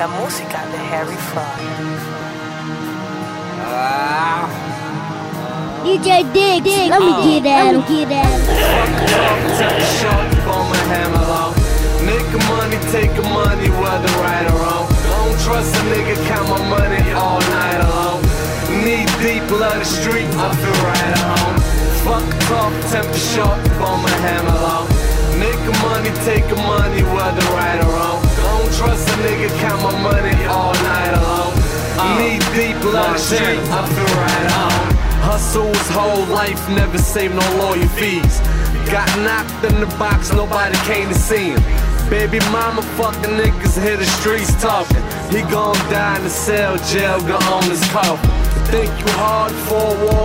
la música de Harry Fraud. DJ Diggs, let me get at him. Nigga money, take money, whether right or wrong. Don't trust a nigga, count my money all night alone. Knee deep, love the street, I feel right at home. Fuck tough, temper short, on my hammer long. Nigga money, take money, whether right or wrong. Don't trust a nigga, count my money all night alone. Knee deep, love the street, I feel right at home. Hustle his whole life, never save no lawyer fees. Got knocked in the box, nobody came to see him. Baby mama fucking niggas hit the streets talking. He gon' die in the cell, jail gon' own his coffin. Think you hard for a war?